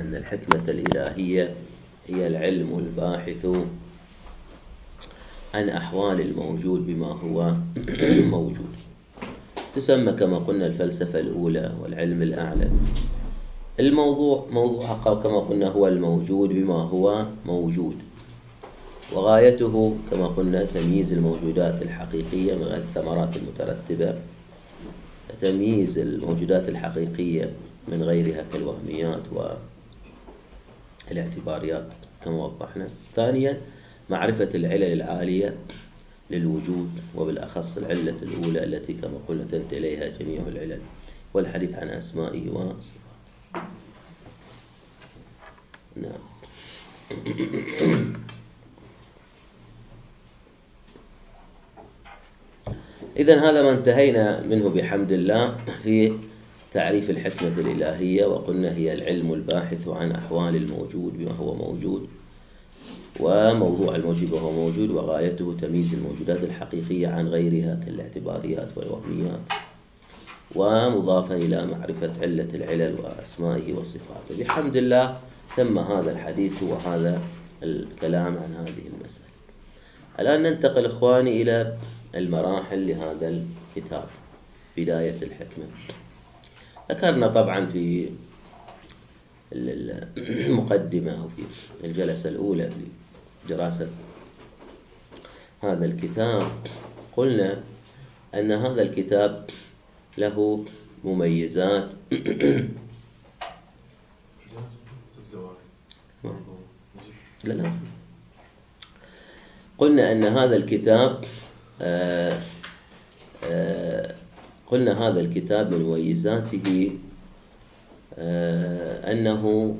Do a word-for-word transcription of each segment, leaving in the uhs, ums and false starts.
أن الحكمة الإلهية هي العلم الباحث عن أحوال الموجود بما هو موجود. تسمى كما قلنا الفلسفة الأولى والعلم الأعلى. الموضوع موضوعها كما قلنا هو الموجود بما هو موجود، وغايته كما قلنا تمييز الموجودات الحقيقية من الثمرات المترتبة، تمييز الموجودات الحقيقية من غيرها كالوهميات والاعتباريات كما وضحنا. ثانيا معرفة العلل العالية للوجود، وبالأخص العلة الأولى التي كما قلنا تنتهي إليها جميع العلل، والحديث عن أسمائه وصفاته. نعم. إذن هذا ما انتهينا منه بحمد الله في تعريف الحكمة الإلهية، وقلنا هي العلم الباحث عن أحوال الموجود بما هو موجود، وموضوع الموجود وهو موجود، وغايته تمييز الموجودات الحقيقية عن غيرها كالاعتباريات والوهميات، ومضافا إلى معرفة علة العلل وأسمائه وصفاته. بحمد الله تم هذا الحديث وهذا الكلام عن هذه المسألة. الآن ننتقل إخواني إلى المراحل لهذا الكتاب. بداية الحكمة ذكرنا طبعا في المقدمة أو في الجلسة الأولى في دراسة هذا الكتاب، قلنا أن هذا الكتاب له مميزات لا لا قلنا أن هذا الكتاب آآ آآ قلنا هذا الكتاب من مميزاته أنه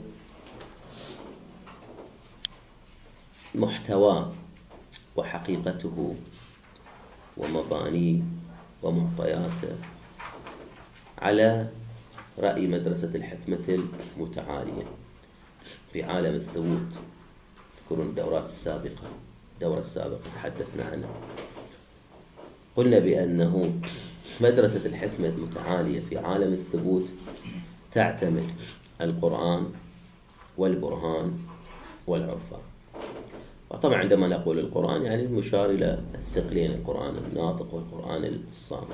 محتواه وحقيقته ومبانيه ومعطياته على رأي مدرسة الحكمة المتعالية في عالم الثبوت. تذكرون الدورات السابقة الدورة السابقة تحدثنا عنها، قلنا بأنه مدرسة الحكمة المتعالية في عالم الثبوت تعتمد القرآن والبرهان والعرفان. وطبعا عندما نقول القرآن يعني المشار إلى الثقلين، القرآن الناطق والقرآن الصامت.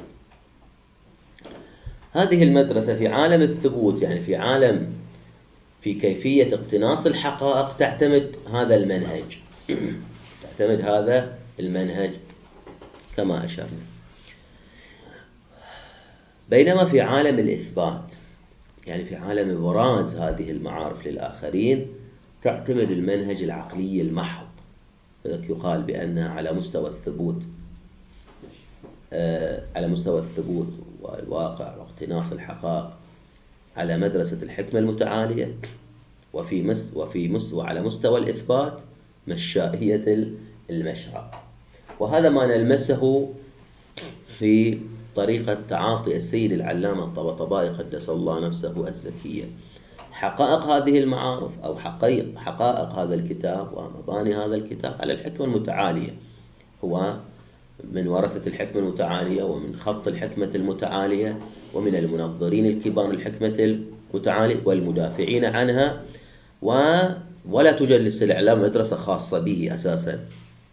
هذه المدرسة في عالم الثبوت يعني في عالم في كيفية اقتناص الحقائق تعتمد هذا المنهج تعتمد هذا المنهج كما أشرنا. بينما في عالم الإثبات يعني في عالم إبراز هذه المعارف للآخرين تعتمد المنهج العقلي المحض. لذلك يقال بأنها على مستوى الثبوت آه على مستوى الثبوت والواقع واقتناص الحقائق على مدرسة الحكمة المتعالية، وفي مست وفي مستوى على مستوى الإثبات مشائية المشرع. وهذا ما نلمسه في طريقة تعاطي السيد العلامة الطباطبائي قدس الله نفسه الزكية حقائق هذه المعارف أو حقائق حقائق هذا الكتاب ومباني هذا الكتاب على الحكمة المتعالية. هو من ورثة الحكمة المتعالية ومن خط الحكمة المتعالية ومن المنظرين الكبار الحكمة المتعالية والمدافعين عنها، و ولا تجلس الإعلام مدرسة خاصة به أساسا،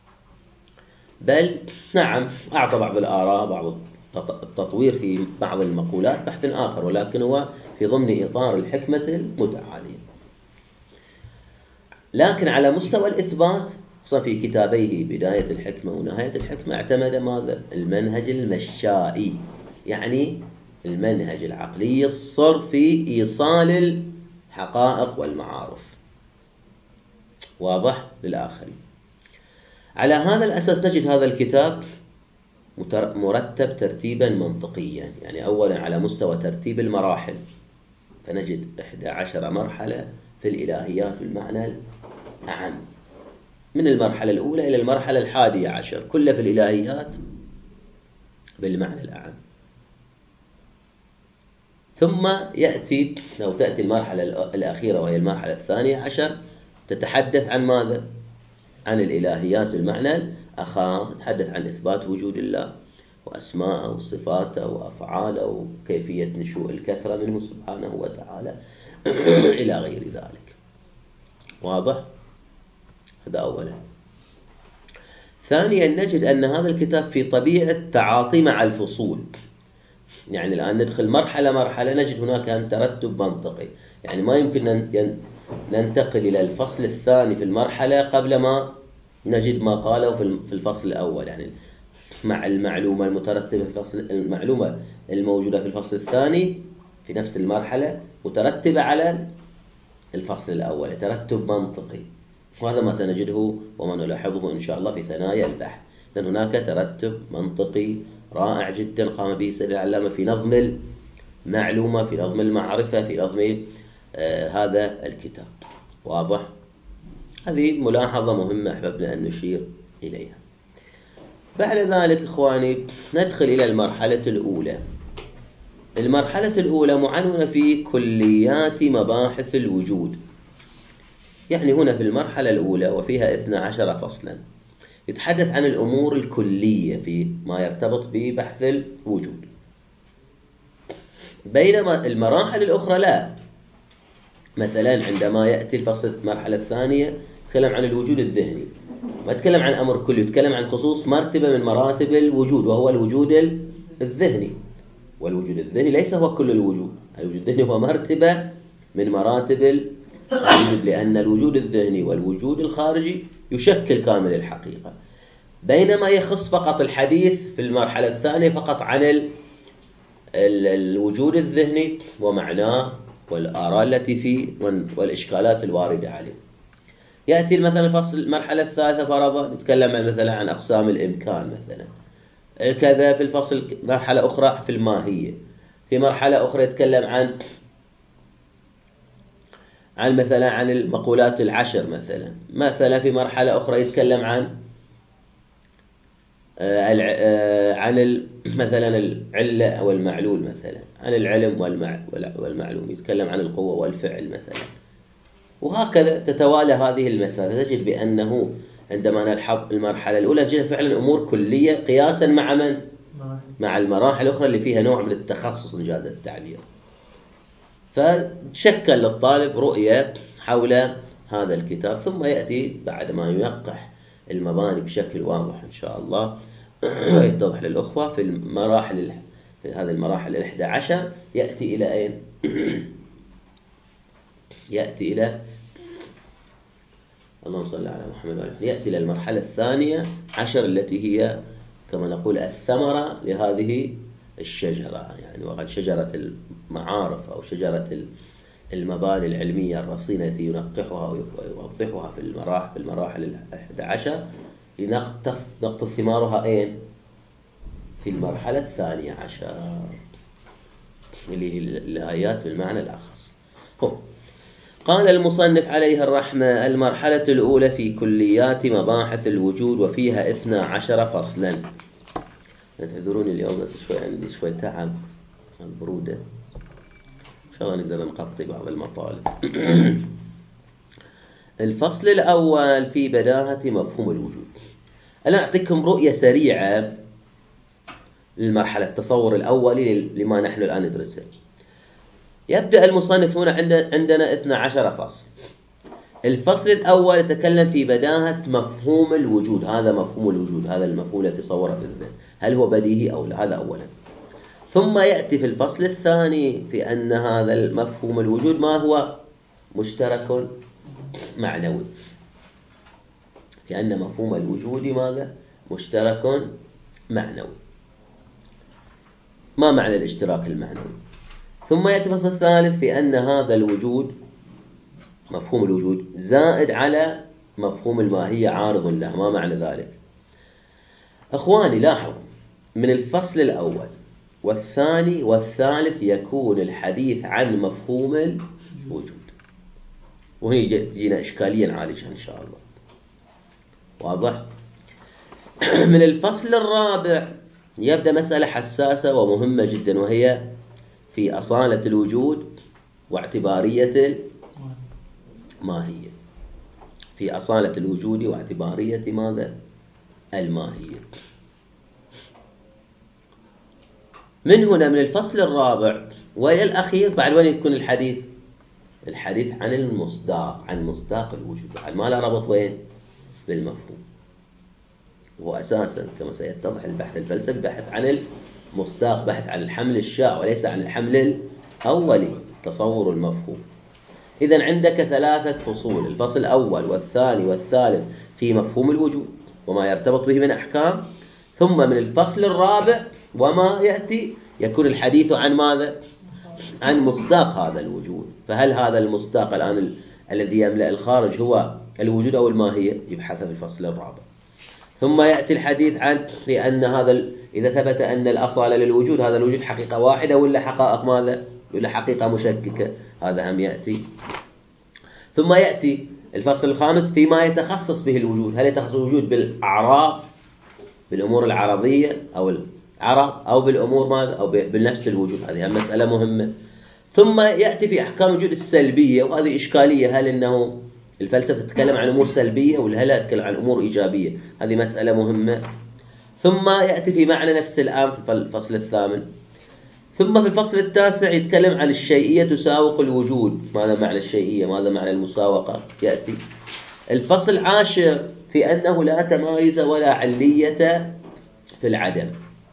بل نعم أعطى بعض الآراء بعض التطوير في بعض المقولات بحث آخر، ولكن هو في ضمن إطار الحكمة المتعالية. لكن على مستوى الإثبات خصوصا في كتابيه بداية الحكمة ونهاية الحكمة اعتمد ماذا؟ المنهج المشائي، يعني المنهج العقلي الصرف في إيصال الحقائق والمعارف واضح للآخرين. على هذا الأساس نجد هذا الكتاب مرتب ترتيبا منطقيا. يعني أولا على مستوى ترتيب المراحل فنجد إحدى عشر مرحلة في الإلهيات بالمعنى الأعم، من المرحلة الأولى إلى المرحلة الحادية عشر كلها في الإلهيات بالمعنى الأعم. ثم يأتي لو تأتي المرحلة الأخيرة وهي المرحلة الثانية عشر تتحدث عن ماذا؟ عن الإلهيات بالمعنى الأخص، تتحدث عن إثبات وجود الله وأسماءه وصفاته وأفعاله وكيفية نشوء الكثرة منه سبحانه وتعالى إلى غير ذلك. واضح؟ هذا أولا. ثانيا نجد أن هذا الكتاب في طبيعة تعاطي مع الفصول. يعني الآن ندخل مرحلة مرحلة نجد هناك ترتب منطقي، يعني ما يمكن أن ننتقل إلى الفصل الثاني في المرحلة قبل ما نجد ما قاله في الفصل الأول. يعني مع المعلومة المترتبة في الفصل، المعلومة الموجودة في الفصل الثاني في نفس المرحلة مترتبة على الفصل الأول، ترتب منطقي. وهذا ما سنجده وما نلاحظه إن شاء الله في ثنايا البحث، لأن هناك ترتب منطقي رائع جدا قام به سيد العلامة في نظم المعلومة، في نظم المعرفة، في نظم آه هذا الكتاب. واضح؟ هذه ملاحظة مهمة أحببنا أن نشير إليها. بعد ذلك إخواني ندخل إلى المرحلة الأولى. المرحلة الأولى معنونة في كليات مباحث الوجود. يعني هنا في المرحلة الأولى وفيها اثنا عشر فصلا يتحدث عن الأمور الكلية في ما يرتبط ببحث الوجود، بينما المراحل الأخرى لا. مثلا عندما يأتي الفصل المرحلة الثانية يتكلم عن الوجود الذهني، ما يتكلم عن أمر كلي، يتكلم عن خصوص مرتبة من مراتب الوجود وهو الوجود الذهني. والوجود الذهني ليس هو كل الوجود، الوجود الذهني هو مرتبة من مراتب الوجود، لأن الوجود الذهني والوجود الخارجي يشكل كامل الحقيقة. بينما يخص فقط الحديث في المرحلة الثانية فقط عن ال ال الوجود الذهني ومعناه والآراء التي فيه والإشكالات الواردة عليه. يأتي مثلا الفصل المرحلة الثالثة فرضا نتكلم مثلا عن أقسام الإمكان مثلا، كذا في الفصل مرحلة أخرى في الماهية، في مرحلة أخرى يتكلم عن عن مثلا عن المقولات العشر مثلا، مثلا في مرحلة أخرى يتكلم عن عن مثلا العلة أو المعلول، مثلا عن العلم والمعلوم، يتكلم عن القوة والفعل مثلا. وهكذا تتوالى هذه المسافة. تجد بأنه عندما نلحظ المرحلة الأولى نجد فعلا أمور كلية قياسا مع من؟ مع المراحل الأخرى اللي فيها نوع من التخصص إنجاز التعبير. فتشكل للطالب رؤية حول هذا الكتاب، ثم يأتي بعد ما ينقح المباني بشكل واضح إن شاء الله يتضح للأخوة في المراحل، في هذه المراحل الإحدى عشر يأتي إلى أين؟ يأتي إلى اللهم صل على محمد وعلى آله، يأتي إلى المرحلة الثانية عشر التي هي كما نقول الثمرة لهذه الشجرة، يعني وقد شجرة المعارف أو شجرة المباني العلمية الرصينة التي ينقحها ويوضحها في المراحل في المراحل الأحد عشر لنقطف ثمارها أين؟ في المرحلة الثانية عشر اللي هي الآيات بالمعنى الأخص. هو قال المصنف عليه الرحمة: المرحلة الأولى في كليات مباحث الوجود وفيها اثنا عشر فصلا. تعذروني اليوم بس شوي عندي شوي تعب البرودة، إن شاء الله نقدر نغطي بعض المطالب. الفصل الأول في بداهة مفهوم الوجود. أنا أعطيكم رؤية سريعة للمرحلة التصور الأولي لما نحن الآن ندرسه. يبدأ المصنف هنا عندنا اثنا عشر فصل. الفصل الأول يتكلم في بداهة مفهوم الوجود. هذا مفهوم الوجود، هذا المفهوم الذي تصوره في الذهن، هل هو بديهي أو لا؟ هذا أولا. ثم يأتي في الفصل الثاني في أن هذا المفهوم الوجود ما هو؟ مشترك معنوي، في أن مفهوم الوجود ماذا؟ مشترك معنوي. ما معنى الاشتراك المعنوي؟ ثم يأتي الفصل الثالث في أن هذا الوجود، مفهوم الوجود، زائد على مفهوم الماهية عارض له. ما معنى ذلك؟ أخواني لاحظوا من الفصل الأول والثاني والثالث يكون الحديث عن مفهوم الوجود، وهي تجينا إشكالية نعالجها إن شاء الله. واضح؟ من الفصل الرابع يبدأ مسألة حساسة ومهمة جدا، وهي في أصالة الوجود واعتبارية الماهية. في أصالة الوجود واعتبارية ماذا؟ الماهية. من هنا من الفصل الرابع وإلى الأخير بعد وين يكون الحديث؟ الحديث عن المصداق، عن مصداق الوجود، ما له ربط وين؟ بالمفهوم. هو أساسا كما سيتضح البحث الفلسفي بحث عن المصداق، بحث عن الحمل الشائع وليس عن الحمل الأولي، تصور المفهوم. إذن عندك ثلاثة فصول، الفصل الأول والثاني والثالث في مفهوم الوجود وما يرتبط به من أحكام، ثم من الفصل الرابع وما يأتي يكون الحديث عن ماذا؟ عن مصداق هذا الوجود. فهل هذا المصداق الآن ال... الذي يملأ الخارج هو الوجود أو الماهية؟ يبحث في الفصل الرابع. ثم يأتي الحديث عن لأن هذا ال... إذا ثبت أن الأصل للوجود، هذا الوجود حقيقة واحدة ولا حقائق ماذا؟ ولا حقيقة مشككة؟ هذا هم يأتي. ثم يأتي الفصل الخامس فيما يتخصص به الوجود، هل يتخصص الوجود بالأعراض، بالأمور العرضية أو العرض، أو بالأمور ماذا، أو بنفس الوجود؟ هذه مسألة مهمة. ثم يأتي في أحكام الوجود السلبية، وهذه إشكالية، هل إنه الفلسفة تتكلم عن أمور سلبية ولا لا تتكلم عن أمور إيجابية؟ هذه مسألة مهمة. ثم يأتي في معنى نفس الأمر في الفصل الثامن. ثم في الفصل التاسع يتكلم عن الشيئية تساوق الوجود، ماذا معنى الشيئية، ماذا معنى المساوقة، يأتي. الفصل العاشر في أنه لا تمايز ولا علية في العدم.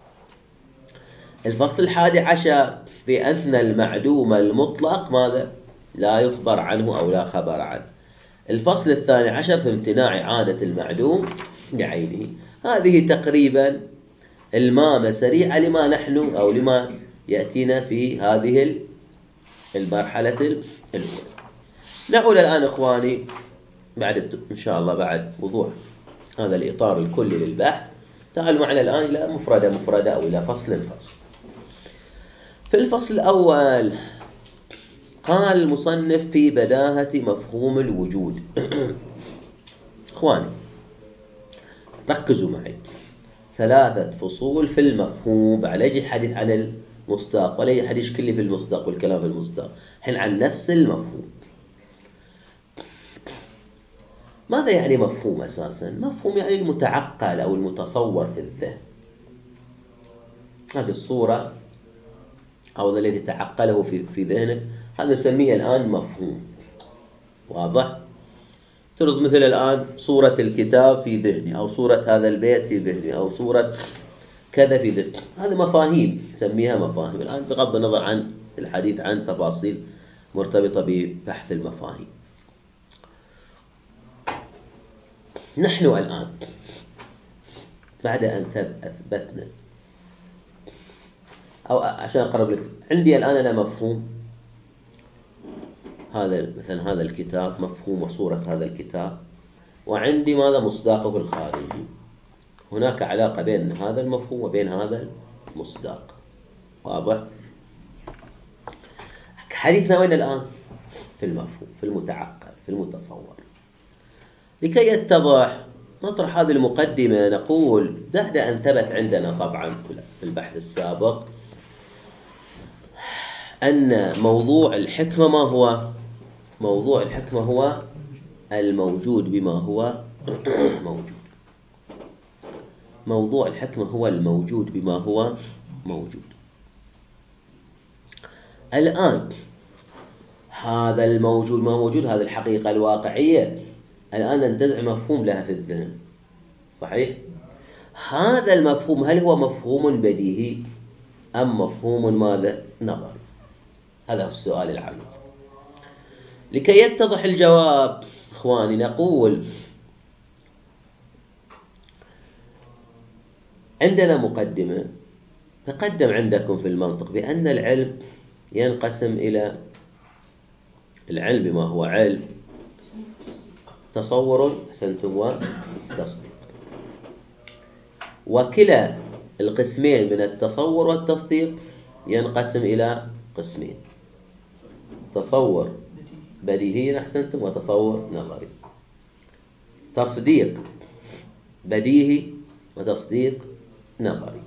الفصل الحادي عشر في أن المعدوم المطلق ماذا؟ لا يخبر عنه أو لا خبر عنه. الفصل الثاني عشر في امتناع عادة المعدوم بعينه. هذه تقريبا المامة سريعة لما نحن أو لما يأتينا في هذه المرحلة الأولى. نعود الآن إخواني بعد إن شاء الله بعد وضوح هذا الإطار الكلي للبحث، تعالوا معنا الآن إلى مفردة مفردة أو إلى فصل فصل. في الفصل الأول قال المصنف في بداهة مفهوم الوجود. إخواني ركزوا معي، ثلاثة فصول في المفهوم، بعد يجي الحديث عن المصداق ولا يجي الحديث كله في المصداق والكلام في المصداق، حين عن نفس المفهوم. ماذا يعني مفهوم أساسا؟ مفهوم يعني المتعقل أو المتصور في الذهن. هذه الصورة أو الذي تعقله في في ذهنك، هذا نسميه الآن مفهوم. واضح؟ ترد مثل الآن صورة الكتاب في ذهني، أو صورة هذا البيت في ذهني، أو صورة كذا في ذهني. هذه مفاهيم نسميها مفاهيم الآن، بغض النظر عن الحديث عن تفاصيل مرتبطة ببحث المفاهيم. نحن الآن بعد أن أثبتنا، أو عشان أقرب لك، عندي الآن أنا مفهوم هذا، مثلا هذا الكتاب مفهوم وصورة هذا الكتاب، وعندي ماذا مصداقه الخارجي. هناك علاقة بين هذا المفهوم وبين هذا المصداق. واضح؟ حديثنا وين الآن؟ في المفهوم، في المتعقل، في المتصور. لكي يتضح نطرح هذه المقدمة، نقول بعد أن ثبت عندنا طبعا في البحث السابق أن موضوع الحكمة ما هو؟ موضوع الحكمة هو الموجود بما هو موجود. موضوع الحكمة هو الموجود بما هو موجود. الآن هذا الموجود ما موجود، هذه الحقيقة الواقعية، الآن ننتزع مفهوم لها في الذهن، صحيح؟ هذا المفهوم هل هو مفهوم بديهي أم مفهوم ماذا؟ نظري؟ هذا هو السؤال العميق. لكي يتضح الجواب إخواني نقول عندنا مقدمة تقدم عندكم في المنطق بأن العلم ينقسم إلى العلم بما هو علم، تصور أحسنتم وتصديق، وكلا القسمين من التصور والتصديق ينقسم إلى قسمين، تصور بديهي أحسنتم وتصور نظري. تصديق بديهي وتصديق نظري.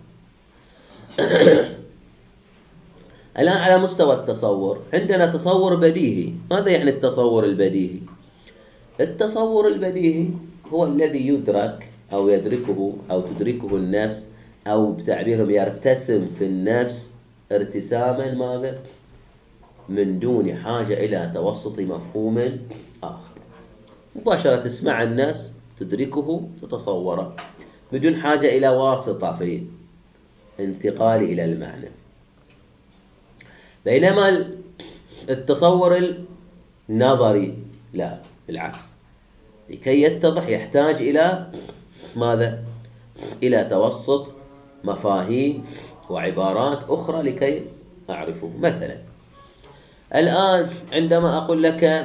الآن على مستوى التصور عندنا تصور بديهي. ماذا يعني التصور البديهي؟ التصور البديهي هو الذي يدرك أو يدركه أو تدركه النفس، أو بتعبيرهم يرتسم في النفس ارتساما ماذا؟ من دون حاجة إلى توسط مفهوم آخر. مباشرة تسمع الناس، تدركه، تتصوره بدون حاجة إلى واسطة في انتقال إلى المعنى. بينما التصور النظري لا، بالعكس، لكي يتضح يحتاج إلى ماذا؟ إلى توسط مفاهيم وعبارات أخرى لكي أعرفه. مثلا الآن عندما أقول لك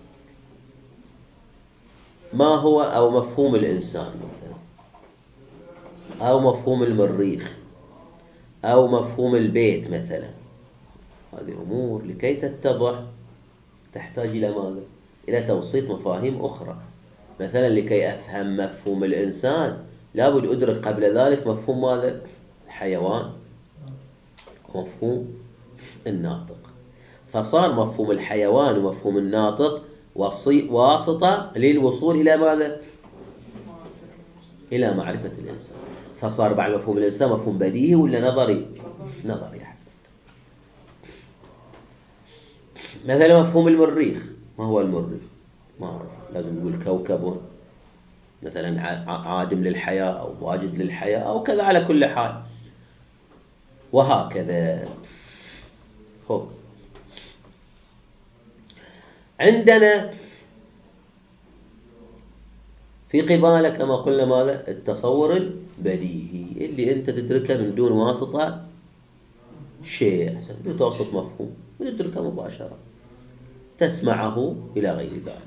ما هو أو مفهوم الإنسان مثلا، أو مفهوم المريخ، أو مفهوم البيت مثلا، هذه أمور لكي تتضح تحتاج إلى ماذا؟ إلى توسيط مفاهيم أخرى. مثلا لكي أفهم مفهوم الإنسان لابد أدرك قبل ذلك مفهوم ماذا؟ الحيوان، مفهوم الناطق. فصار مفهوم الحيوان ومفهوم الناطق واسطة للوصول إلى ماذا؟ إلى معرفة الإنسان. فصار بعد مفهوم الإنسان مفهوم بديهي ولا نظري؟ نظري. أحسنت. مثلا مفهوم المريخ، ما هو المريخ؟ ما أعرف، لازم نقول كوكب مثلا عادم للحياة أو واجد للحياة أو كذا، على كل حال وهكذا. خب، عندنا في قبالك كما قلنا ماذا؟ التصور البديهي اللي أنت تدركه من دون واسطة شيء، بدون توسط مفهوم، تدركه مباشرة، تسمعه إلى غير ذلك.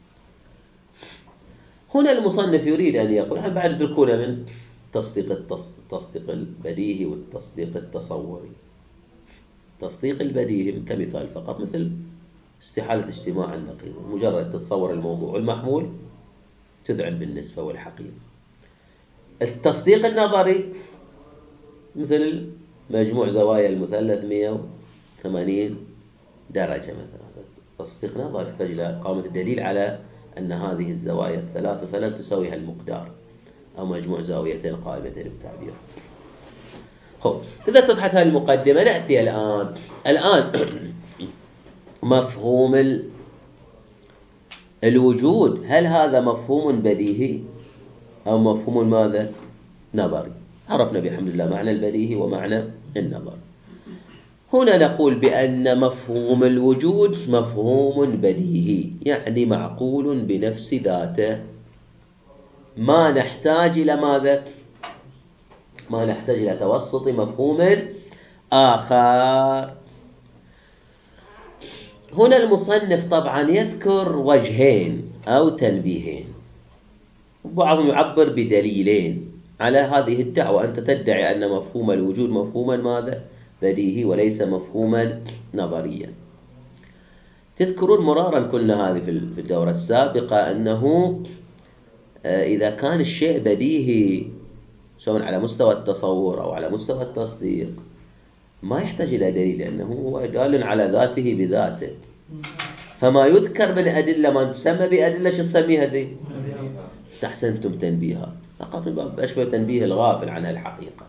هنا المصنف يريد أن يقول، هم بعد يدركون من تصديق التصديق البديهي والتصديق التصوري. التصديق البديهي كمثال فقط، مثل استحالة اجتماع النقيض، مجرد تتصور الموضوع المحمول تذعن بالنسبة والحقيقة. التصديق النظري مثل مجموع زوايا المثلث مئة وثمانين درجة مثلا، تصديق نظري يحتاج إلى إقامة الدليل على أن هذه الزوايا الثلاث مثلا تساوي هالمقدار، أو مجموع زاويتين قائمتين بالتعبير. خب، إذا اتضحت هذه المقدمة نأتي الآن الآن مفهوم الوجود، هل هذا مفهوم بديهي أو مفهوم ماذا؟ نظري؟ عرفنا بحمد الله معنى البديهي ومعنى النظر. هنا نقول بأن مفهوم الوجود مفهوم بديهي، يعني معقول بنفس ذاته، ما نحتاج إلى ماذا؟ ما نحتاج إلى توسط مفهوم آخر. هنا المصنف طبعا يذكر وجهين أو تنبيهين، وبعضهم يعبر بدليلين على هذه الدعوة. أنت تدعي أن مفهوم الوجود مفهوما ماذا؟ بديهي وليس مفهوما نظريا. تذكرون مرارا كنا هذه في الدورة السابقة أنه إذا كان الشيء بديهي سواء على مستوى التصور أو على مستوى التصديق ما يحتاج إلى دليل، لأنه هو دال على ذاته بذاته. فما يذكر من أدلة ما تسمى بأدلة، شو تسميها دي؟ أحسنتم تنبيها، فقط من باب أشبه تنبيه الغافل عن الحقيقة.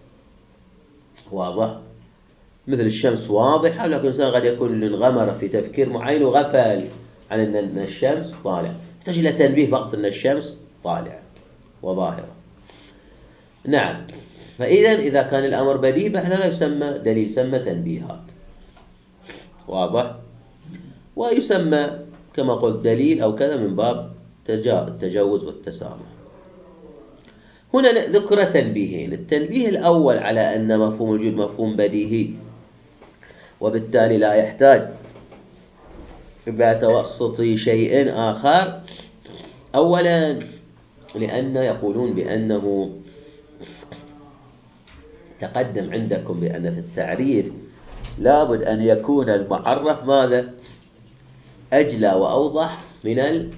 واضح؟ مثل الشمس واضحة، لكن الإنسان قد يكون انغمر في تفكير معين وغفل عن أن الشمس طالعة، يحتاج إلى تنبيه فقط أن الشمس طالعة وظاهرة. نعم. فإذا إذا كان الأمر بديهي فإحنا لا يسمى دليل، يسمى تنبيهات. واضح؟ ويسمى كما قلت دليل أو كذا من باب التجاوز والتسامح. هنا ذكر تنبيهين. التنبيه الأول على أن مفهوم الوجود مفهوم بديهي وبالتالي لا يحتاج إلى توسط شيء آخر. أولا لأن يقولون بأنه تقدم عندكم بأن في التعريف لابد أن يكون المعرف ماذا؟ أجلى وأوضح من ال...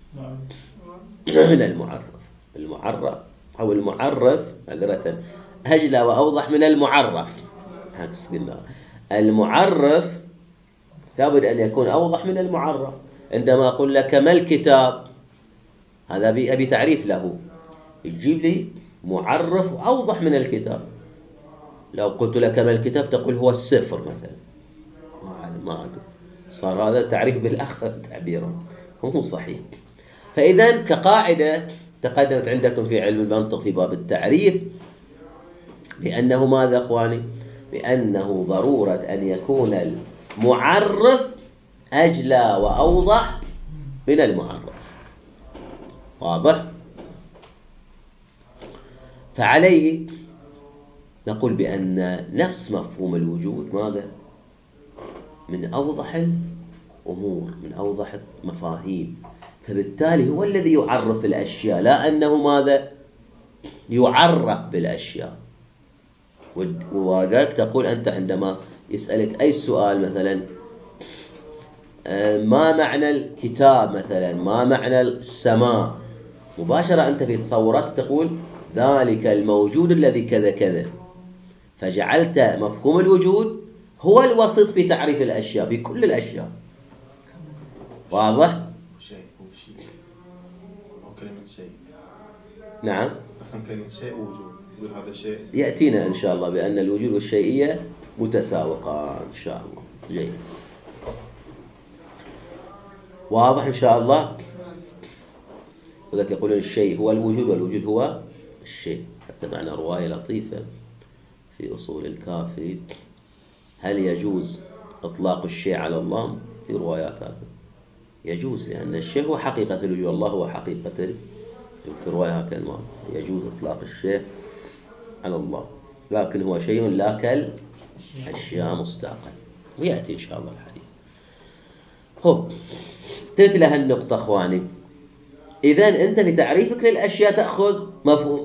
من المعرف. المعرف أو المعرف معذرة أجلى وأوضح من المعرف. عكس قلنا المعرف لابد أن يكون أوضح من المعرف. عندما أقول لك ما الكتاب، هذا أبي تعريف له، يجيب لي معرف أوضح من الكتاب. لو قلت لك ما الكتاب تقول هو السفر مثلا، ما عاد صار هذا تعريف بالأخذ تعبيره هو صحيح. فإذا كقاعدة تقدمت عندكم في علم المنطق في باب التعريف بأنه ماذا أخواني؟ بأنه ضرورة أن يكون المعرف أجلى وأوضح من المعرف. واضح؟ فعليه نقول بأن نفس مفهوم الوجود ماذا؟ من أوضح الأمور، من أوضح المفاهيم، فبالتالي هو الذي يعرف الأشياء، لا أنه ماذا؟ يعرف بالأشياء. وذلك تقول أنت عندما يسألك أي سؤال مثلا ما معنى الكتاب مثلا، ما معنى السماء، مباشرة أنت في تصورات تقول ذلك الموجود الذي كذا كذا، فجعلت مفهوم الوجود هو الوسيط في تعريف الأشياء، في كل الأشياء. واضح؟ شيء هو شيء أو كلمة شيء. نعم. استخدم كلمة شيء ووجود، يقول هذا شيء. يأتينا إن شاء الله بأن الوجود والشيئية متساوقان إن شاء الله. جيد. واضح إن شاء الله. وذلك يقولون الشيء هو الوجود والوجود هو الشيء. حتى معنا رواية لطيفة في أصول الكافي، هل يجوز إطلاق الشيء على الله؟ في روايات هذا يجوز، لأن الشيء هو حقيقة الوجود، الله هو حقيقة. في رواية هكذا يجوز إطلاق الشيء على الله، لكن هو شيء لا كالأشياء مصداقا، ويأتي إن شاء الله الحديث. خب تأتي لها النقطة أخواني. إذن أنت في تعريفك للأشياء تأخذ مفهوم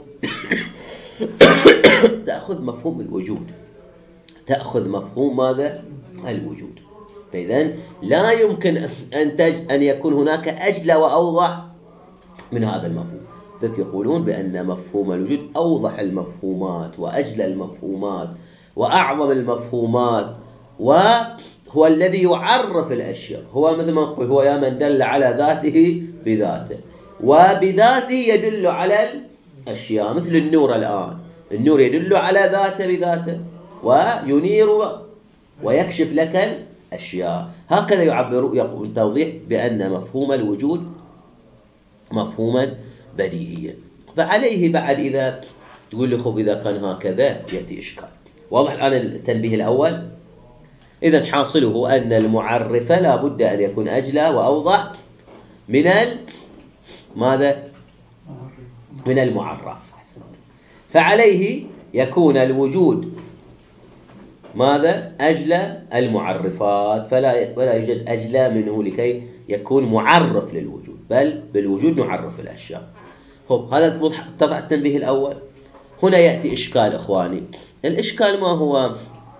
تأخذ مفهوم الوجود، تأخذ مفهوم ماذا؟ الوجود. فإذن لا يمكن أن تج... أن يكون هناك أجلى وأوضح من هذا المفهوم. فك يقولون بأن مفهوم الوجود أوضح المفهومات وأجلى المفهومات وأعظم المفهومات، وهو الذي يعرف الأشياء. هو مثل ما نقول هو يا من دل على ذاته بذاته، وبذاته يدل على الأشياء. مثل النور الآن، النور يدل على ذاته بذاته وينير ويكشف لك الأشياء. هكذا يعبر يقول توضيح بأن مفهوم الوجود مفهوما بديهيا. فعليه بعد إذا تقول لي خب إذا كان هكذا يأتي إشكال. واضح الآن التنبيه الأول؟ إذن حاصله أن المعرف لا بد أن يكون أجلى وأوضح من ال... ماذا؟ من المعرف. فعليه يكون الوجود ماذا؟ أجلى المعرفات، فلا ولا يوجد أجلى منه لكي يكون معرف للوجود، بل بالوجود نعرف الأشياء. خب هذا اتضح التنبيه الأول. هنا يأتي إشكال إخواني. الإشكال ما هو؟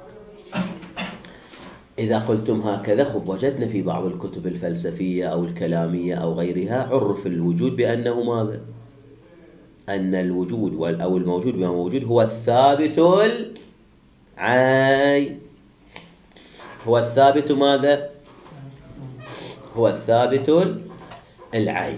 إذا قلتم هكذا خب وجدنا في بعض الكتب الفلسفية أو الكلامية أو غيرها عرف الوجود بأنه ماذا؟ أن الوجود أو الموجود بما موجود هو الثابت العين. هو الثابت ماذا؟ هو الثابت العين.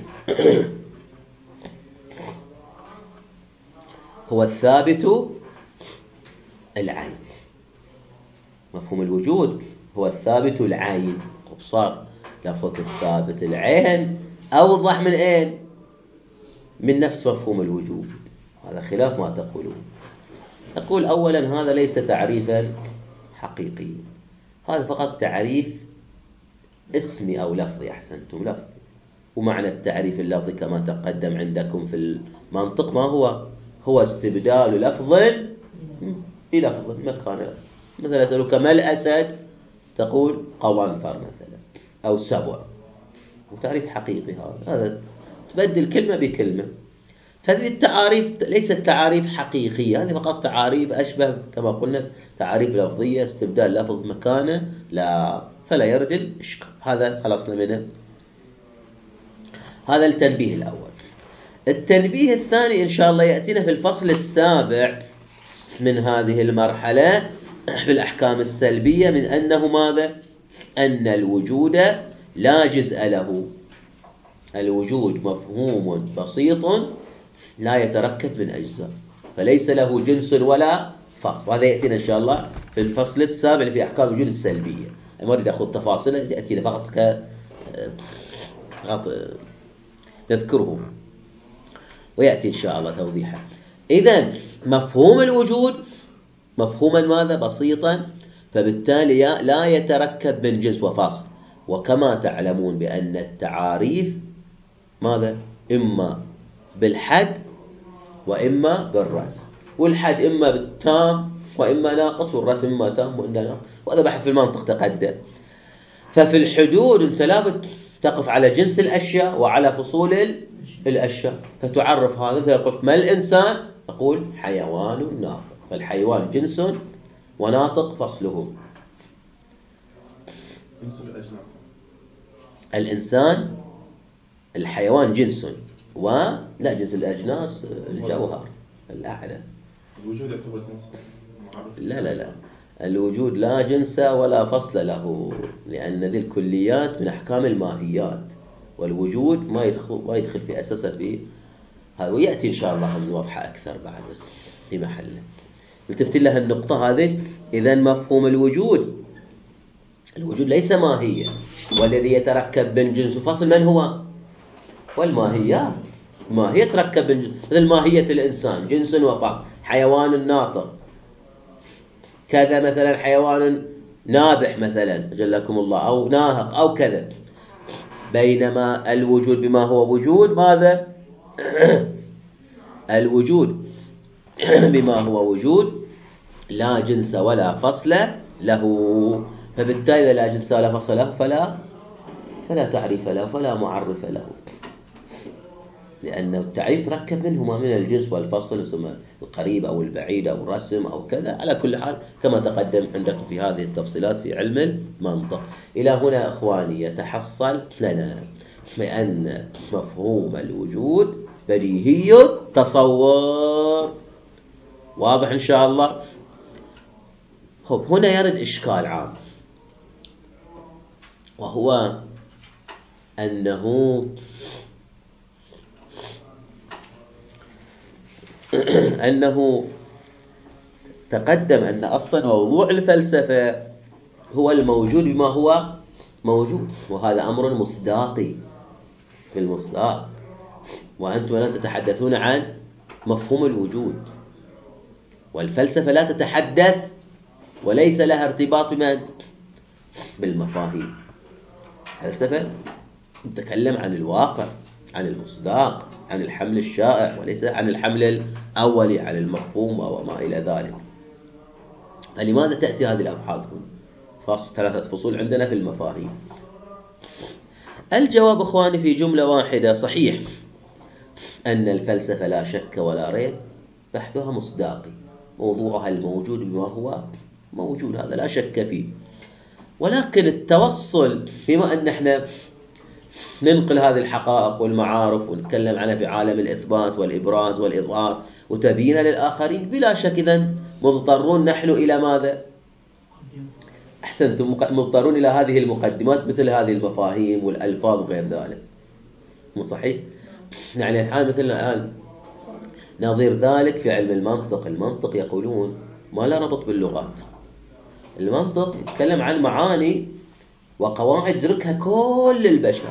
هو الثابت العين. مفهوم الوجود هو الثابت العين. صار لفظة الثابت العين أوضح من أين؟ من نفس مفهوم الوجود. هذا خلاف ما تقولون. نقول أولا هذا ليس تعريفا حقيقيا، هذا فقط تعريف اسمي أو لفظي. أحسنتم، لفظي. ومعنى التعريف اللفظي كما تقدم عندكم في المنطق ما هو؟ هو استبدال لفظ بلفظ مكان. مثلا أسألك ما الأسد؟ تقول قوانفر مثلا أو سبع، وتعريف حقيقي هذا. هذا تبدل كلمة بكلمة. فهذه التعاريف ليست تعاريف حقيقية، هذه فقط تعاريف أشبه كما قلنا تعاريف لفظية، استبدال لفظ مكانه، لا فلا يرد الإشكال. هذا خلصنا منه. هذا التنبيه الأول. التنبيه الثاني إن شاء الله يأتينا في الفصل السابع من هذه المرحلة بالأحكام السلبية، من أنه ماذا؟ أن الوجود لا جزء له. الوجود مفهوم بسيط لا يتركب من أجزاء، فليس له جنس ولا فصل. وهذا يأتينا إن شاء الله في الفصل السابع في أحكام الوجود السلبية. ما أريد أخذ تفاصيله، يأتي فقط ك فقط نذكره ويأتي إن شاء الله توضيحه. إذن مفهوم الوجود مفهوما ماذا؟ بسيطا، فبالتالي لا يتركب من جنس وفاصل. وكما تعلمون بأن التعاريف ماذا؟ إما بالحد وإما بالرسم، والحد إما بالتام وإما ناقص، والرسم إما تام وإما ناقص، وهذا بحث في المنطق تقدم. ففي الحدود أنت لابد تقف على جنس الأشياء وعلى فصول الأشياء، فتعرف هذا. مثل قلت ما الإنسان؟ أقول حيوان ناطق، فالحيوان جنس وناطق فصله. الإنسان الحيوان جنس، ولا جنس الأجناس الجوهر الأعلى. الوجود يعتبر جنس؟ لا لا لا، الوجود لا جنس ولا فصل له، لأن ذي الكليات من أحكام الماهيات، والوجود ما يدخل ما يدخل في أساسا في هذا، ويأتي إن شاء الله من وضحه أكثر بعد بس في محله. التفت لها النقطة هذه. إذن مفهوم الوجود، الوجود ليس ماهية، والذي يتركب من جنس وفصل من هو؟ والماهيات. ماهية تركب من جنس، مثل ماهية الإنسان جنس وفصل، حيوان ناطق كذا، مثلا حيوان نابح مثلا جلكم الله، أو ناهق أو كذا. بينما الوجود بما هو وجود ماذا؟ الوجود بما هو وجود لا جنس ولا فصل له، فبالتالي لا جنس ولا فصل له فلا فلا تعريف له، فلا معرف له، لأن التعريف تركب منهما من الجنس والفصل، ثم القريب أو البعيد أو الرسم أو كذا. على كل حال كما تقدم عندكم في هذه التفصيلات في علم المنطق. إلى هنا إخواني يتحصل لنا بأن مفهوم الوجود بديهي التصور. واضح إن شاء الله؟ خب، هنا يرد إشكال عام، وهو أنه أنه تقدم أن أصلا موضوع الفلسفة هو الموجود بما هو موجود، وهذا أمر مصداقي في المصداق، وأنتم لا تتحدثون عن مفهوم الوجود، والفلسفة لا تتحدث وليس لها ارتباط من بالمفاهيم. الفلسفة تتكلم عن الواقع، عن المصداق، عن الحمل الشائع، وليس عن الحمل الأولي، عن المفهوم وما إلى ذلك. فلماذا تأتي هذه الأبحاث؟ فصل ثلاثة فصول عندنا في المفاهيم. الجواب إخواني في جملة واحدة: صحيح أن الفلسفة لا شك ولا ريب بحثها مصداقي، موضوعها الموجود بما هو موجود، هذا لا شك فيه. ولكن التوصل، بما أن احنا ننقل هذه الحقائق والمعارف ونتكلم عنها في عالم الإثبات والإبراز والإظهار وتبيين للآخرين، بلا شك إذن مضطرون نحن إلى ماذا؟ أحسنتم، مضطرون إلى هذه المقدمات مثل هذه المفاهيم والألفاظ وغير ذلك. مو صحيح؟ يعني الآن مثل الآن نظير ذلك في علم المنطق. المنطق يقولون ما لا ربط باللغات. المنطق يتكلم عن معاني وقواعد يدركها كل البشر،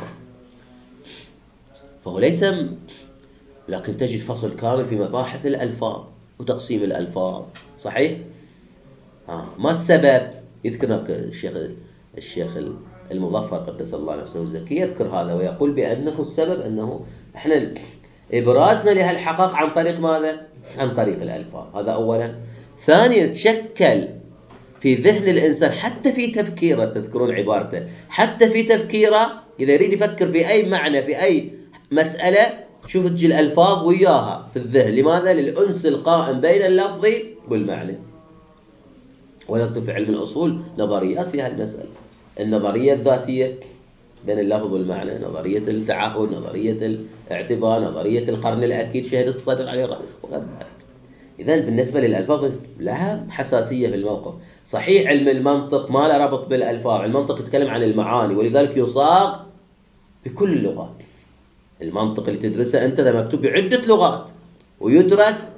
فهو ليس م... لكن تجد فصل كامل في مباحث الألفاظ وتقسيم الألفاظ. صحيح؟ آه. ما السبب؟ يذكر الشيخ الشيخ المظفر قدس الله نفسه الزكي يذكر هذا، ويقول بأنه السبب أنه إحنا إبرازنا لها الحقائق عن طريق ماذا؟ عن طريق الألفاظ. هذا أولا. ثانيا، تشكل في ذهن الإنسان حتى في تفكيره، تذكرون عبارته، حتى في تفكيره إذا يريد يفكر في أي معنى في أي مسألة، شوف تجي الألفاظ وياها في الذهن. لماذا؟ للأنس القائم بين اللفظ والمعنى. ونكتب في علم الأصول نظريات في هذه المسألة: النظرية الذاتية بين اللفظ والمعنى، نظرية التعهد، نظرية الاعتبار، نظرية القرن الأكيد، شهد الصدر عليه الرحمة وغير ذلك. إذن بالنسبة للألفاظ لها حساسية في الموقف. صحيح علم المنطق ما له ربط بالألفاظ، المنطق يتكلم عن المعاني، ولذلك يصاغ بكل اللغات. المنطق اللي تدرسه أنت ده مكتوب بعدة لغات ويدرس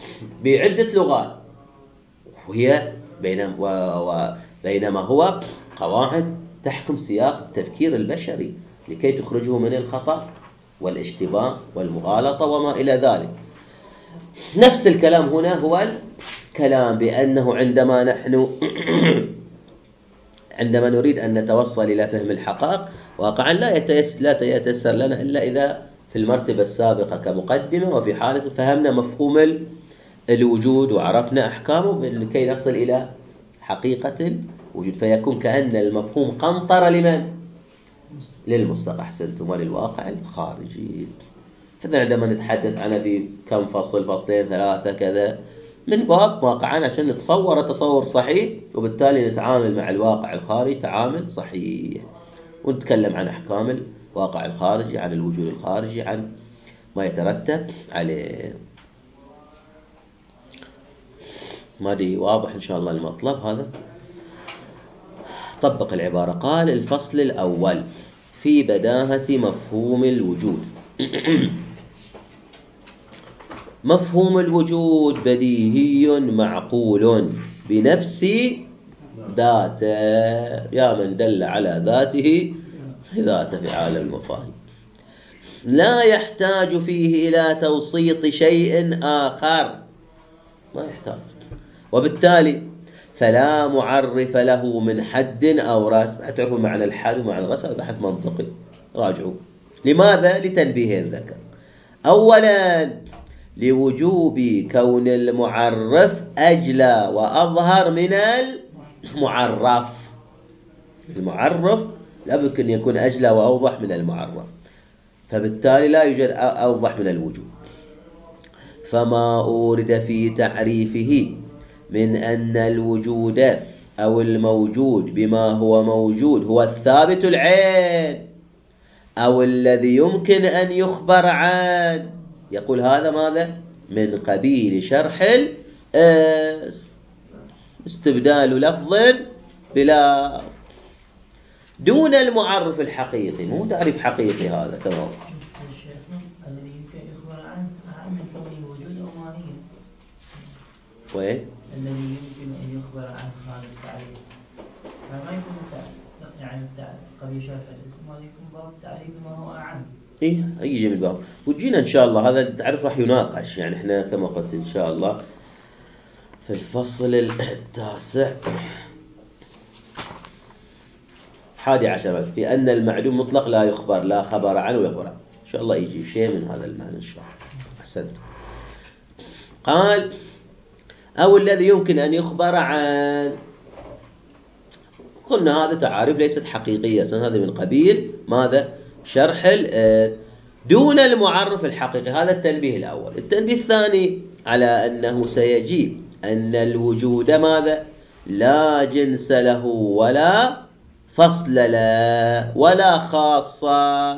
بعدة لغات، وهي بينما, وبينما هو قواعد تحكم سياق التفكير البشري لكي تخرجه من الخطأ والاشتباه والمغالطة وما إلى ذلك. نفس الكلام هنا هو الكلام بأنه عندما نحن عندما نريد أن نتوصل إلى فهم الحقائق واقعا لا يتيسر, لا يتيسر لنا إلا إذا في المرتبة السابقة كمقدمة وفي حالة فهمنا مفهوم الوجود وعرفنا أحكامه لكي نصل إلى حقيقة الوجود، فيكون كأن المفهوم قنطرة لمن؟ للمستقى أحسنتم وللواقع الخارجي. فإذا عندما نتحدث عنه في كم فصل، فصلين ثلاثة كذا، من باب واقعا عشان نتصور تصور صحيح وبالتالي نتعامل مع الواقع الخارجي تعامل صحيح، ونتكلم عن أحكام الواقع الخارجي، عن الوجود الخارجي، عن ما يترتب عليه. ما دي واضح إن شاء الله المطلب هذا. طبق العبارة. قال الفصل الأول في بداهة مفهوم الوجود. مفهوم الوجود بديهي معقول بنفس ذاته، يا من دل على ذاته ذاته في عالم المفاهيم، لا يحتاج فيه إلى توسيط شيء آخر، ما يحتاج، وبالتالي فلا معرف له من حد أو رأس. تعرفوا معنى الحد ومعنى الرأس، هذا بحث منطقي راجعوا. لماذا؟ لتنبيه الذكر. أولا لوجوب كون المعرف أجلى وأظهر من المعرف. المعرف لا يمكن يكون أجلى وأوضح من المعرف، فبالتالي لا يوجد أوضح من الوجود. فما أورد في تعريفه من أن الوجود أو الموجود بما هو موجود هو الثابت العين أو الذي يمكن أن يخبر عنه، يقول هذا ماذا؟ من قبيل شرح الأس، استبدال لفظ بلا، دون المعرف الحقيقي. مو تعريف حقيقي هذا كما هو. الذي يمكن يخبر عنه أهم من كونه وجود أو ماهية. وين؟ الذي يمكن أن يخبر عنه هذا التعريف فما يكون يعني قبيل شرح الاسم، هذا يكون باب التعريف ما هو أعم. إيه أي جميل باب. وجينا إن شاء الله هذا التعريف راح يناقش، يعني إحنا كما قلت إن شاء الله في الفصل التاسع حادي عشر في أن المعلوم مطلق لا يخبر، لا خبر عنه ويخبر عنه. إن شاء الله يجي شيء من هذا المعنى إن شاء الله. أحسنت. قال أو الذي يمكن أن يخبر عنه. قلنا هذا تعاريف ليست حقيقية، هذا من قبيل ماذا؟ شرح دون المعرف الحقيقي. هذا التنبيه الأول. التنبيه الثاني على أنه سيجيب أن الوجود ماذا؟ لا جنس له ولا فصل له ولا خاصة،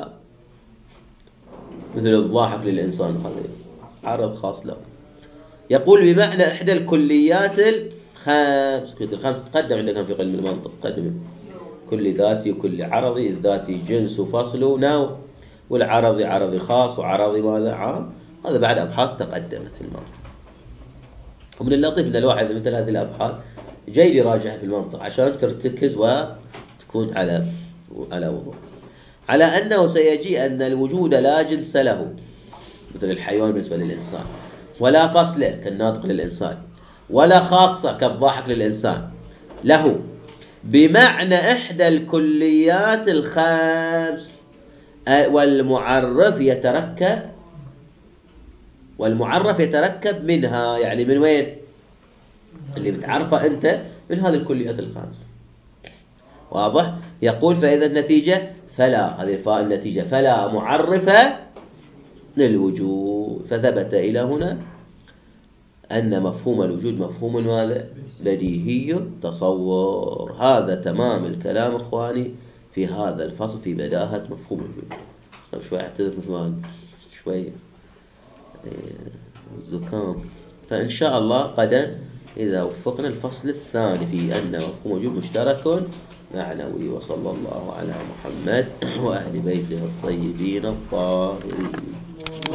مثل الضاحك للإنسان هذا عرض خاص له. يقول بمعنى إحدى الكليات الخمس. الخمس تقدم عندنا في علم المنطق، تقدم كل ذاتي وكل عرضي. الذاتي جنس وفصل ونوع، والعرضي عرضي خاص وعرضي ماذا؟ عام. هذا بعد أبحاث تقدمت في المنطق. ومن اللطيف أن الواحد مثل هذه الأبحاث جاي يراجعها في المنطق عشان ترتكز وتكون على على وضوح. على أنه سيجي أن الوجود لا جنس له مثل الحيوان بالنسبة للإنسان، ولا فصل كالناطق للإنسان، ولا خاصة كالضاحك للإنسان له، بمعنى إحدى الكليات الخمس. والمعرف يتركب والمعرف يتركب منها، يعني من وين؟ اللي بتعرفه أنت من هذه الكليات الخمس. واضح؟ يقول فإذا النتيجة فلا، هذه فاء النتيجة، فلا معرف للوجود. فثبت إلى هنا أن مفهوم الوجود مفهوم ماذا؟ بديهي تصور. هذا تمام الكلام إخواني في هذا الفصل في بداهة مفهوم الوجود. طب شوي اعتذر مثل شوي الزكام. فإن شاء الله غدا إذا وفقنا الفصل الثاني في أن مفهوم الوجود مشترك معنوي. وصلى الله على محمد وأهل بيته الطيبين الطاهرين.